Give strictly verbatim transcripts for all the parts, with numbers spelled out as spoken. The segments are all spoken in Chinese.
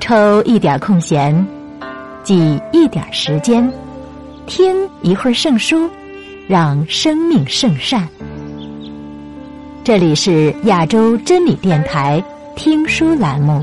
抽一点空闲，挤一点时间，听一会儿圣书，让生命圣善。这里是亚洲真理电台听书栏目。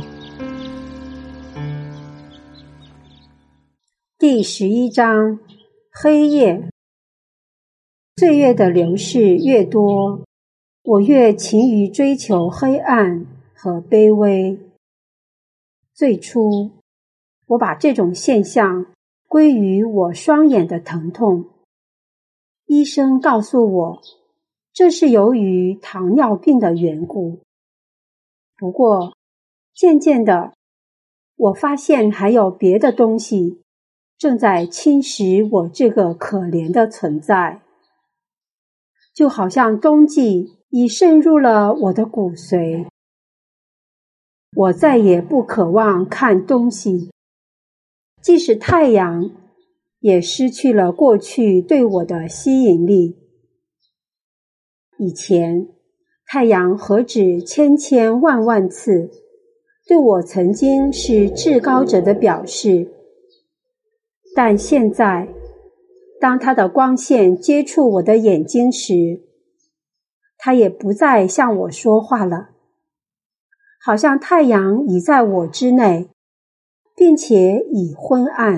第十一章，黑夜。岁月的流逝越多，我越勤于追求黑暗和卑微。最初，我把这种现象归于我双眼的疼痛。医生告诉我，这是由于糖尿病的缘故。不过，渐渐的，我发现还有别的东西正在侵蚀我这个可怜的存在，就好像冬季已渗入了我的骨髓。我再也不渴望看东西，即使太阳也失去了过去对我的吸引力。以前，太阳何止千千万万次对我曾经是至高者的表示，但现在，当它的光线接触我的眼睛时，它也不再向我说话了，好像太阳已在我之内，并且已昏暗。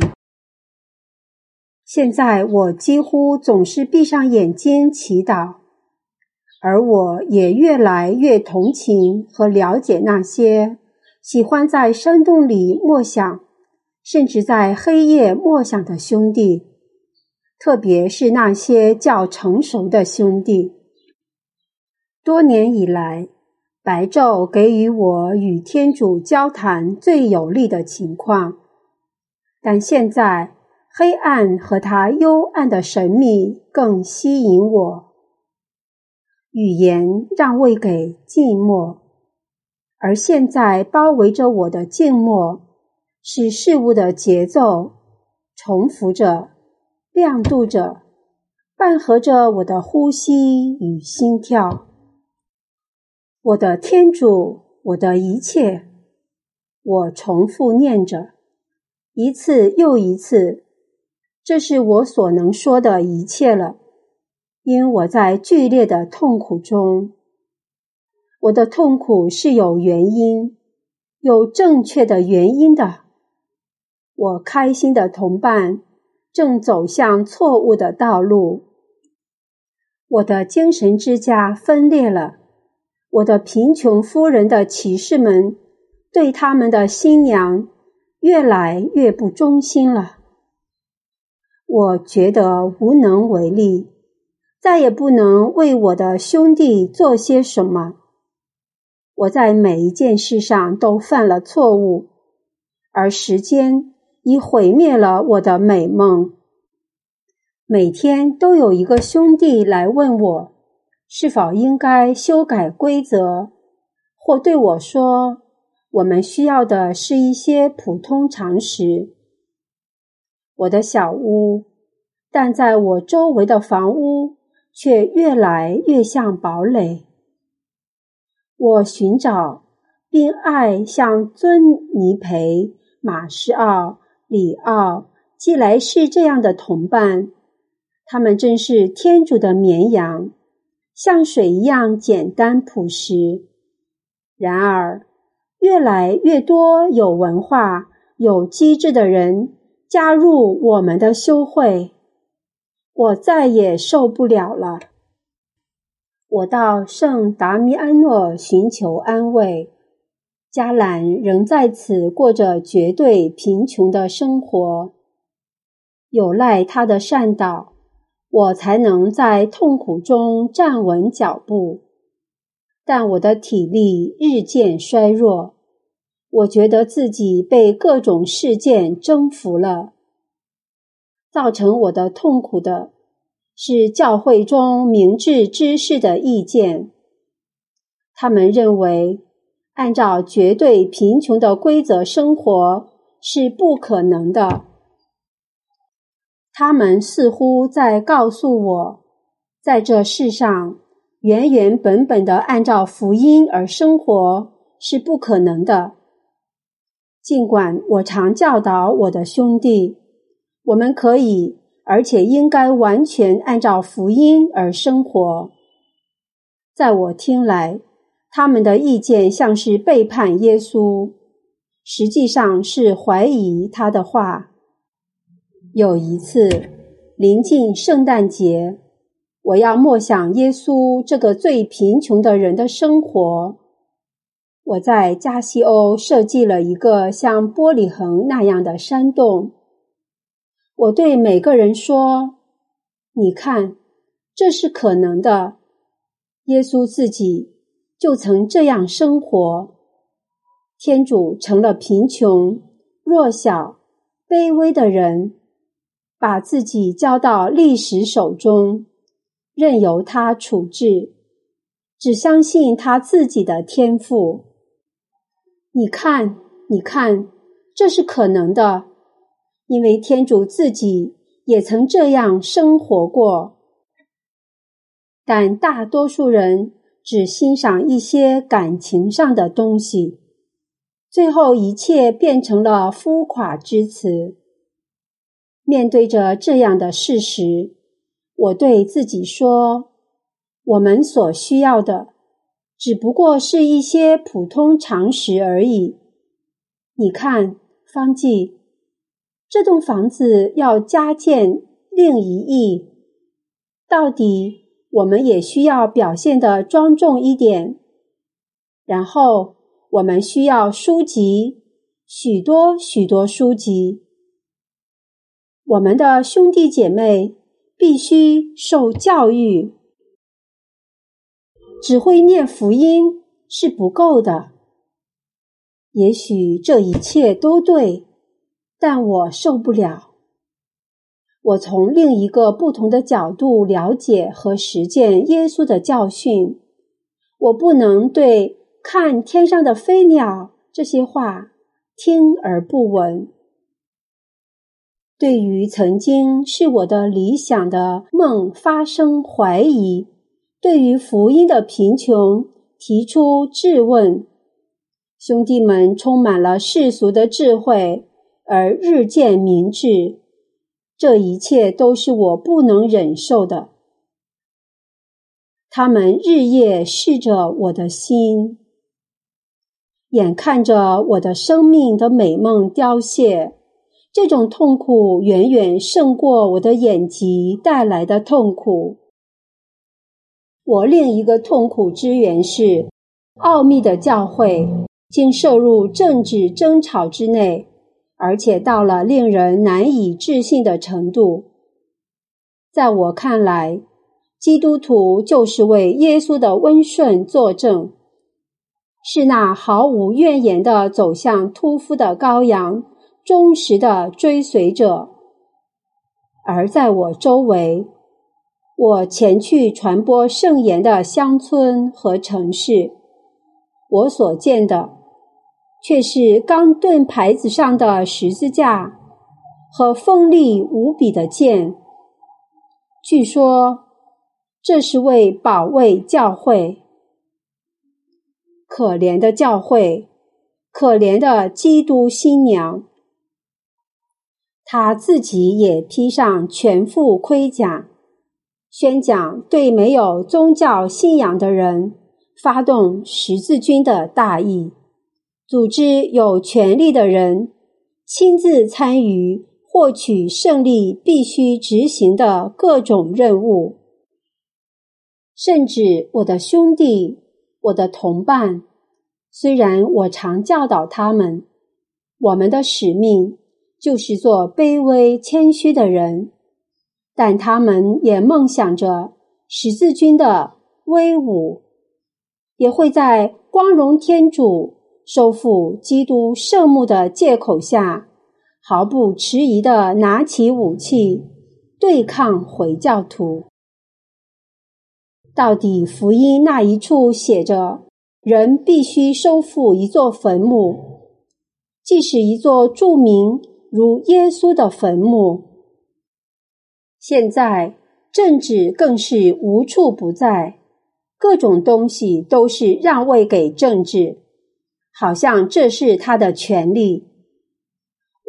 现在我几乎总是闭上眼睛祈祷，而我也越来越同情和了解那些喜欢在山洞里默想，甚至在黑夜默想的兄弟，特别是那些较成熟的兄弟。多年以来，白昼给予我与天主交谈最有利的情况，但现在黑暗和它幽暗的神秘更吸引我。语言让位给静默，而现在包围着我的静默是事物的节奏，重复着，亮度着，伴合着我的呼吸与心跳。我的天主，我的一切，我重复念着，一次又一次，这是我所能说的一切了，因我在剧烈的痛苦中。我的痛苦是有原因，有正确的原因的。我开心的同伴正走向错误的道路。我的精神之家分裂了。我的贫穷夫人的骑士们对他们的新娘越来越不忠心了。我觉得无能为力，再也不能为我的兄弟做些什么。我在每一件事上都犯了错误，而时间已毁灭了我的美梦。每天都有一个兄弟来问我，是否应该修改规则，或对我说，我们需要的是一些普通常识。我的小屋，但在我周围的房屋却越来越像堡垒。我寻找并爱像尊尼培、马士奥、里奥、基莱士这样的同伴，他们真是天主的绵羊，像水一样简单朴实。然而，越来越多有文化、有机智的人加入我们的修会，我再也受不了了。我到圣达米安诺寻求安慰，加兰仍在此过着绝对贫穷的生活。有赖他的善导，我才能在痛苦中站稳脚步，但我的体力日渐衰弱，我觉得自己被各种事件征服了。造成我的痛苦的是教会中明智之士的意见。他们认为，按照绝对贫穷的规则生活是不可能的。他们似乎在告诉我，在这世上原原本本地按照福音而生活是不可能的。 尽管我常教导我的兄弟，我们可以而且应该完全按照福音而生活，在我听来，他们的意见像是背叛耶稣，实际上是怀疑他的话。有一次，临近圣诞节，我要默想耶稣这个最贫穷的人的生活。我在加西欧设计了一个像玻璃横那样的山洞。我对每个人说，你看，这是可能的。耶稣自己就曾这样生活。天主成了贫穷、弱小、卑微的人，把自己交到历史手中，任由他处置，只相信他自己的天赋。你看，你看，这是可能的，因为天主自己也曾这样生活过。但大多数人只欣赏一些感情上的东西，最后一切变成了浮夸之词。面对着这样的事实，我对自己说，我们所需要的只不过是一些普通常识而已。你看，方济，这栋房子要加建另一翼，到底我们也需要表现得庄重一点。然后我们需要书籍，许多许多书籍。我们的兄弟姐妹必须受教育。只会念福音是不够的。也许这一切都对，但我受不了。我从另一个不同的角度了解和实践耶稣的教训。我不能对看天上的飞鸟这些话听而不闻。对于曾经是我的理想的梦发生怀疑，对于福音的贫穷提出质问。兄弟们充满了世俗的智慧，而日渐明智。这一切都是我不能忍受的。他们日夜试着我的心，眼看着我的生命的美梦凋谢。这种痛苦远远胜过我的眼疾带来的痛苦。我另一个痛苦之源是，奥秘的教会竟涉入政治争吵之内，而且到了令人难以置信的程度。在我看来，基督徒就是为耶稣的温顺作证，是那毫无怨言地走向屠夫的羔羊，忠实的追随者。而在我周围，我前去传播圣言的乡村和城市，我所见的却是钢盾牌子上的十字架和锋利无比的剑。据说这是为保卫教会。可怜的教会，可怜的基督新娘，他自己也披上全副盔甲，宣讲对没有宗教信仰的人发动十字军的大义，组织有权力的人亲自参与获取胜利必须执行的各种任务。甚至我的兄弟，我的同伴，虽然我常教导他们，我们的使命就是做卑微谦虚的人，但他们也梦想着十字军的威武，也会在光荣天主收复基督圣墓的借口下，毫不迟疑地拿起武器对抗回教徒。到底福音那一处写着，人必须收复一座坟墓，即使一座著名如耶稣的坟墓。现在政治更是无处不在，各种东西都是让位给政治，好像这是他的权利。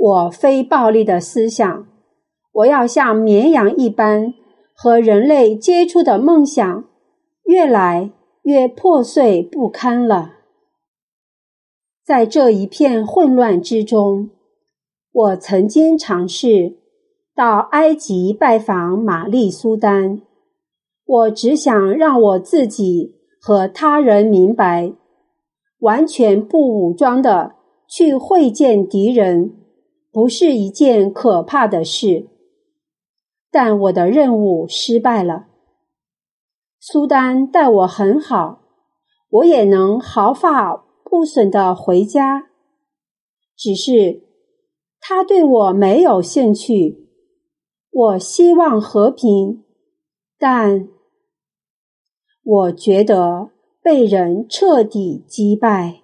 我非暴力的思想，我要像绵羊一般和人类接触的梦想，越来越破碎不堪了。在这一片混乱之中，我曾经尝试到埃及拜访玛丽苏丹，我只想让我自己和他人明白，完全不武装的去会见敌人，不是一件可怕的事。但我的任务失败了。苏丹待我很好，我也能毫发不损地回家，只是他对我没有兴趣。我希望和平，但我觉得被人彻底击败。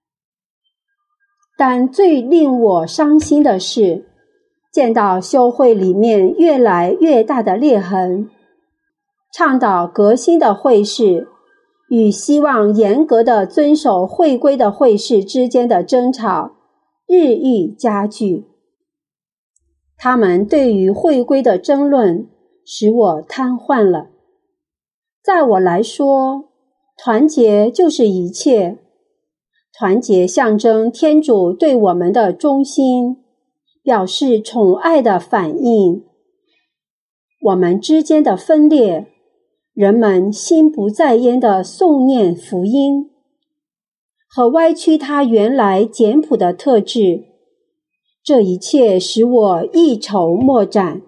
但最令我伤心的是，见到修会里面越来越大的裂痕，倡导革新的会士与希望严格地遵守会规的会士之间的争吵日益加剧。他们对于会规的争论使我瘫痪了。在我来说，团结就是一切。团结象征天主对我们的忠心，表示宠爱的反应。我们之间的分裂，人们心不在焉的诵念福音，和歪曲它原来简朴的特质，这一切使我一筹莫展。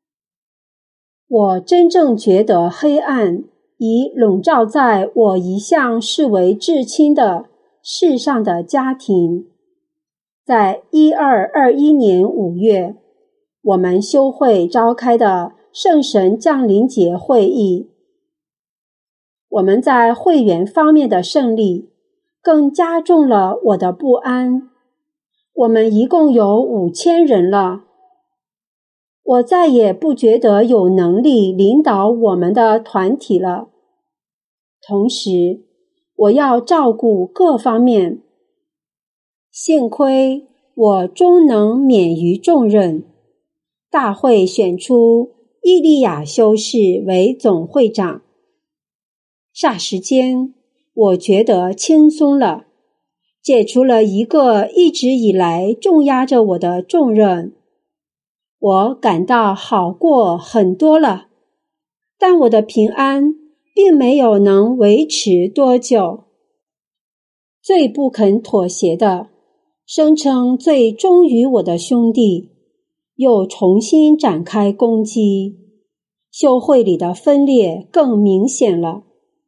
我真正觉得黑暗已笼罩在我一向视为至亲的世上的家庭。在一二二一年五月，我们修会召开的圣神降临节会议，我们在会员方面的胜利更加重了我的不安。我们一共有五千人了，我再也不觉得有能力领导我们的团体了。同时，我要照顾各方面。幸亏我终能免于重任，大会选出伊利亚修士为总会长。霎时间，我觉得轻松了，解除了一个一直以来重压着我的重任。我感到好过很多了，但我的平安并没有能维持多久。最不肯妥协的，声称最忠于我的兄弟，又重新展开攻击，修会里的分裂更明显了。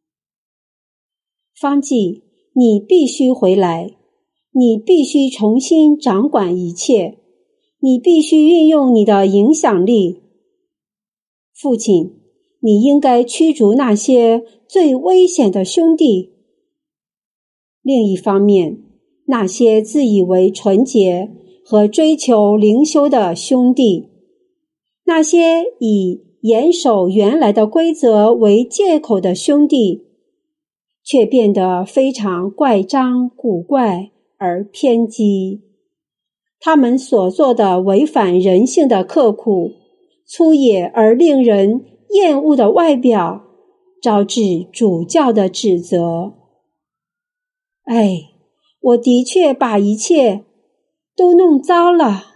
方济，你必须回来，你必须重新掌管一切，你必须运用你的影响力。父亲，你应该驱逐那些最危险的兄弟。另一方面，那些自以为纯洁和追求灵修的兄弟，那些以严守原来的规则为借口的兄弟，却变得非常怪张古怪而偏激。他们所做的违反人性的刻苦、粗野而令人厌恶的外表，招致主教的指责。哎，我的确把一切都弄糟了。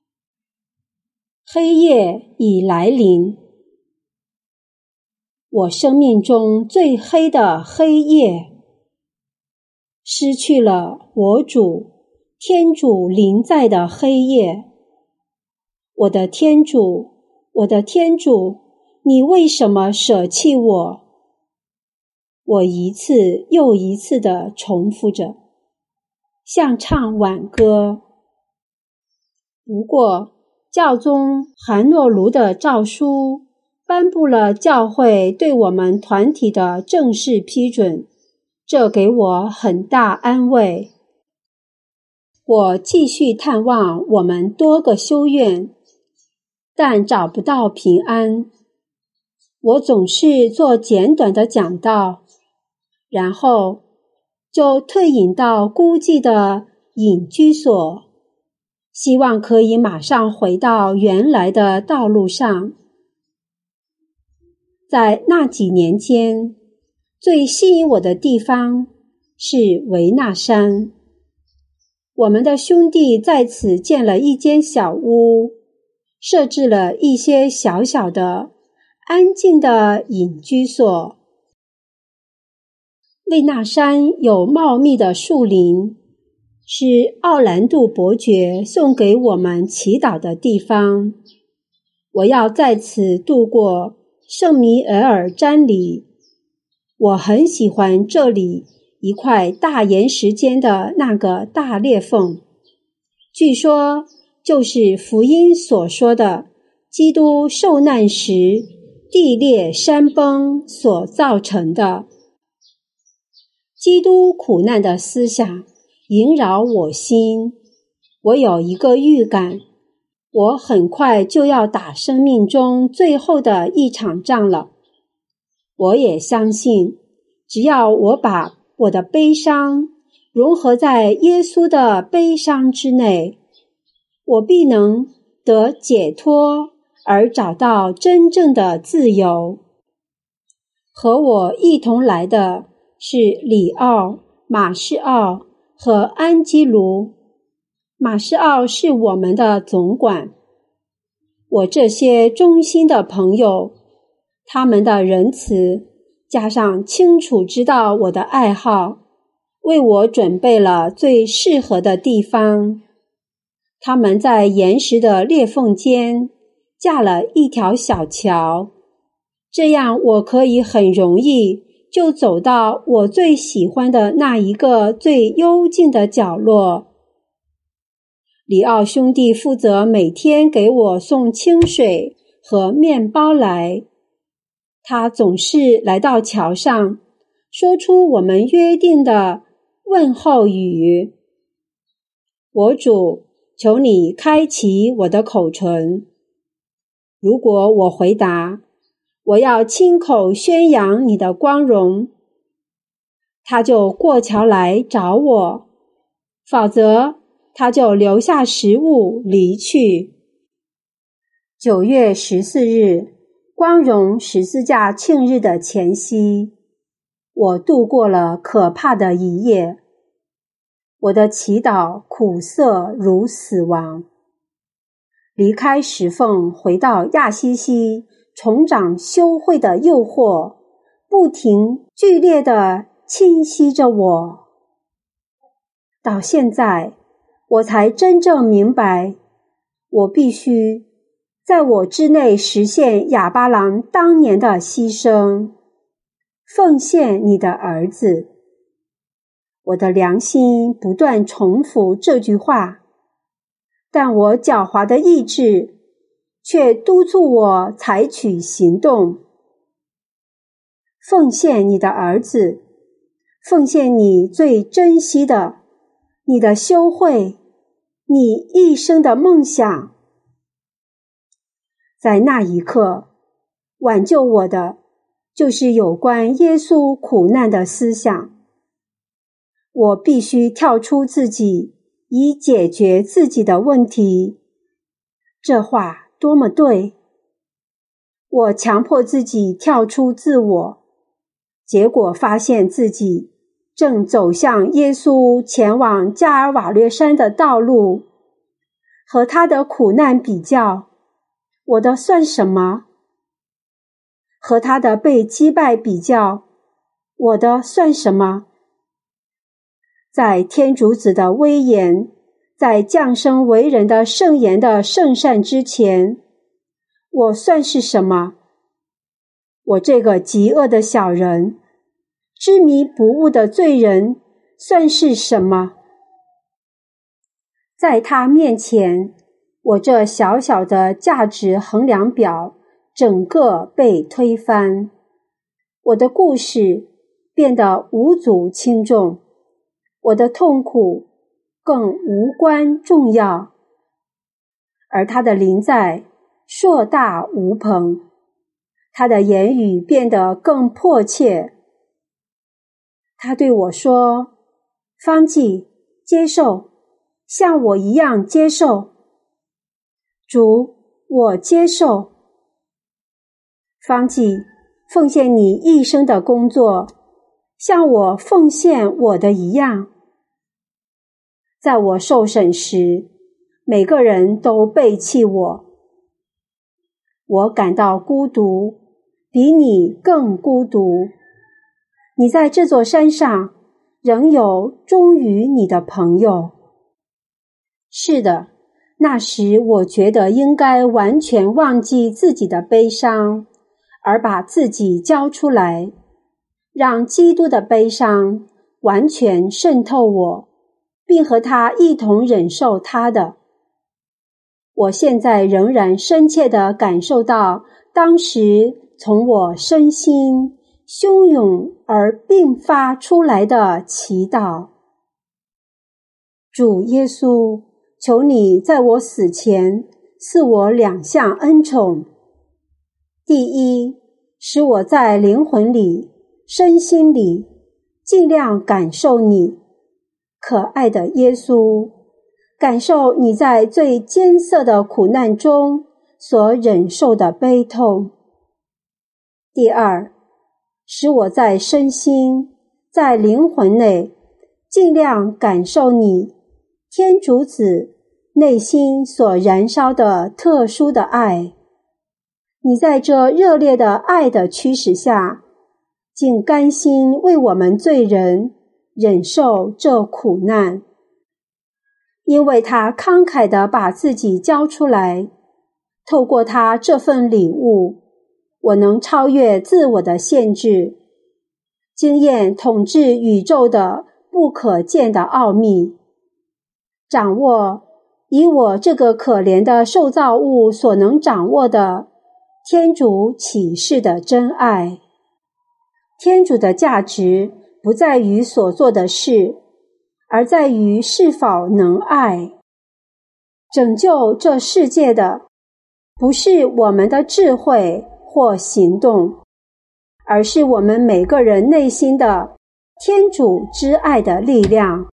黑夜已来临，我生命中最黑的黑夜，失去了我主天主临在的黑夜。我的天主，我的天主，你为什么舍弃我？我一次又一次地重复着，像唱挽歌。不过，教宗韩诺卢的诏书颁布了教会对我们团体的正式批准，这给我很大安慰。我继续探望我们多个修院，但找不到平安。我总是做简短的讲道，然后就退隐到孤寂的隐居所， 希望可以马上回到原来的道路上。在那几年间，最吸引我的地方是维纳山。我们的兄弟在此建了一间小屋，设置了一些小小的、安静的隐居所。维纳山有茂密的树林，是奥兰杜伯爵送给我们祈祷的地方。我要在此度过圣米尔尔瞻礼。我很喜欢这里一块大岩石间的那个大裂缝，据说就是福音所说的基督受难时地裂山崩所造成的。基督苦难的思想萦绕我心，我有一个预感，我很快就要打生命中最后的一场仗了。我也相信，只要我把我的悲伤融合在耶稣的悲伤之内，我必能得解脱，而找到真正的自由。和我一同来的是里奥、马士奥和安基卢。马士奥是我们的总管。我这些忠心的朋友，他们的仁慈加上清楚知道我的爱好，为我准备了最适合的地方。他们在岩石的裂缝间架了一条小桥，这样我可以很容易就走到我最喜欢的那一个最幽静的角落。里奥兄弟负责每天给我送清水和面包来，他总是来到桥上，说出我们约定的问候语。我主，求你开启我的口唇。如果我回答，我要亲口宣扬你的光荣，他就过桥来找我，否则他就留下食物离去。九月十四日，光荣十字架庆日的前夕，我度过了可怕的一夜。我的祈祷苦涩如死亡。离开石缝，回到亚西西，重掌羞愧的诱惑，不停剧烈地侵袭着我。到现在，我才真正明白，我必须在我之内实现亚巴郎当年的牺牲，奉献你的儿子。我的良心不断重复这句话，但我狡猾的意志却督促我采取行动。奉献你的儿子，奉献你最珍惜的，你的羞愧，你一生的梦想。在那一刻，挽救我的就是有关耶稣苦难的思想。我必须跳出自己，以解决自己的问题。这话多么对！我强迫自己跳出自我，结果发现自己正走向耶稣前往加尔瓦略山的道路。和他的苦难比较，我的算什么？和他的被击败比较，我的算什么？在天主子的威严，在降生为人的圣言的圣善之前，我算是什么？我这个极恶的小人，执迷不悟的罪人，算是什么？在他面前，我这小小的价值衡量表整个被推翻，我的故事变得无足轻重，我的痛苦更无关重要，而他的临在硕大无朋，他的言语变得更迫切。他对我说：方济，接受， 像我一样接受。主，我接受。方济，奉献你一生的工作，像我奉献我的一样。在我受审时，每个人都背弃我。我感到孤独，比你更孤独。你在这座山上，仍有忠于你的朋友。是的，那时我觉得应该完全忘记自己的悲伤，而把自己交出来，让基督的悲伤完全渗透我，并和他一同忍受他的。我现在仍然深切地感受到当时从我身心汹涌而迸发出来的祈祷。主耶稣，求你在我死前赐我两项恩宠。第一，使我在灵魂里、身心里尽量感受你，可爱的耶稣，感受你在最艰涩的苦难中所忍受的悲痛。第二，使我在身心、在灵魂内尽量感受你天主子内心所燃烧的特殊的爱。你在这热烈的爱的驱使下，竟甘心为我们罪人忍受这苦难。因为他慷慨地把自己交出来，透过他这份礼物，我能超越自我的限制，经验统治宇宙的不可见的奥秘，掌握以我这个可怜的受造物所能掌握的天主启示的真爱。天主的价值不在于所做的事，而在于是否能爱。拯救这世界的不是我们的智慧或行动，而是我们每个人内心的天主之爱的力量。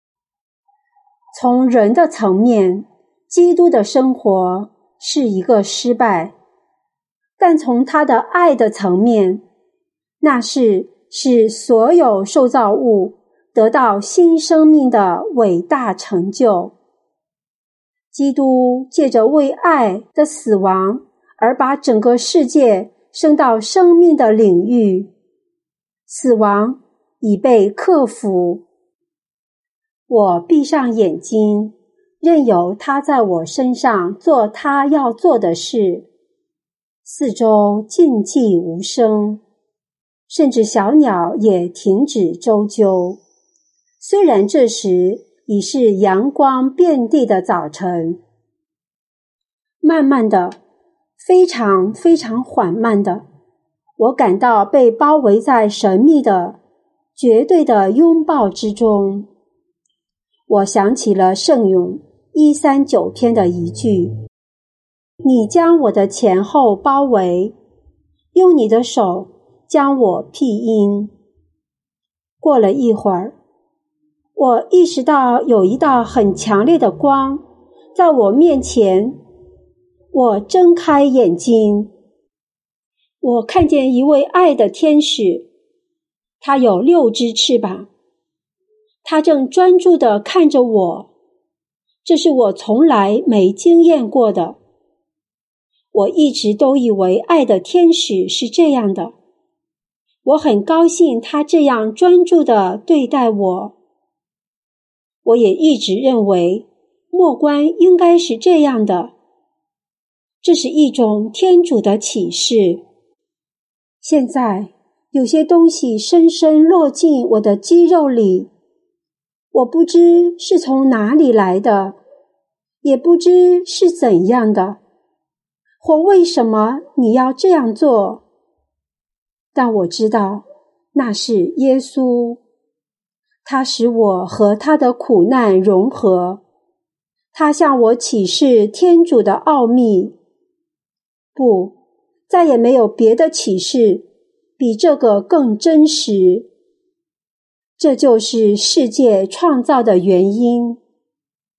从人的层面，基督的生活是一个失败，但从他的爱的层面，那是使所有受造物得到新生命的伟大成就。基督借着为爱的死亡而把整个世界升到生命的领域，死亡已被克服。我闭上眼睛，任由他在我身上做他要做的事。四周静寂无声，甚至小鸟也停止啾啾。虽然这时已是阳光遍地的早晨，慢慢的，非常非常缓慢的，我感到被包围在神秘的、绝对的拥抱之中。我想起了圣咏一三九篇的一句：你将我的前后包围，用你的手将我庇荫。过了一会儿，我意识到有一道很强烈的光在我面前。我睁开眼睛，我看见一位爱的天使，他有六只翅膀，他正专注地看着我，这是我从来没经验过的。我一直都以为爱的天使是这样的，我很高兴他这样专注地对待我。我也一直认为末观应该是这样的，这是一种天主的启示。现在有些东西深深落进我的肌肉里，我不知是从哪里来的，也不知是怎样的，或为什么你要这样做。但我知道那是耶稣，他使我和他的苦难融合，他向我启示天主的奥秘。不，再也没有别的启示比这个更真实。这就是世界创造的原因。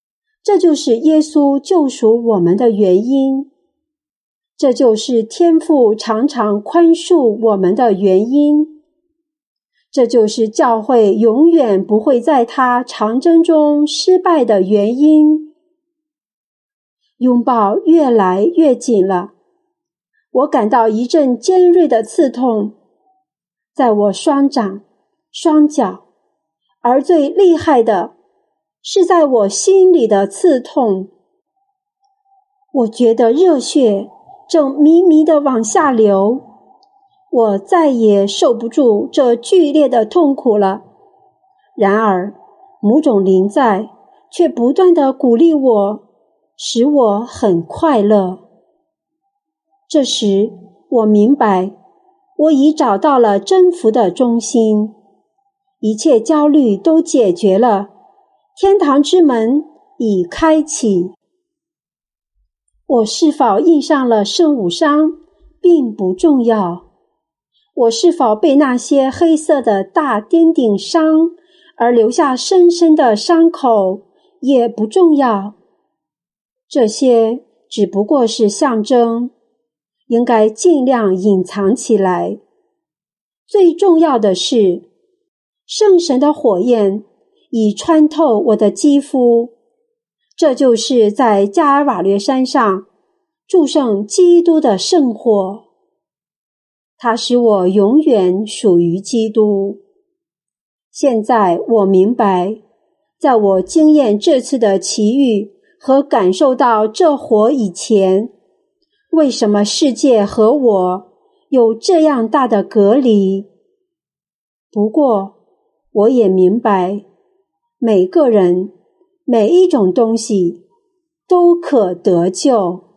这就是耶稣救赎我们的原因，这就是天父常常宽恕我们的原因，这就是教会永远不会在他长征中失败的原因。拥抱越来越紧了，我感到一阵尖锐的刺痛，在我双掌、双脚，而最厉害的是在我心里的刺痛。我觉得热血正迷迷地往下流，我再也受不住这剧烈的痛苦了。然而，某种灵在却不断地鼓励我，使我很快乐。这时，我明白，我已找到了征服的中心，一切焦虑都解决了，天堂之门已开启。我是否印上了圣五伤，并不重要。我是否被那些黑色的大颠顶伤而留下深深的伤口，也不重要。这些只不过是象征，应该尽量隐藏起来。最重要的是，圣神的火焰已穿透我的肌肤，这就是在加尔瓦略山上祝圣基督的圣火，它使我永远属于基督。现在我明白，在我经验这次的奇遇和感受到这火以前，为什么世界和我有这样大的隔离？不过，我也明白，每个人、每一种东西都可得救。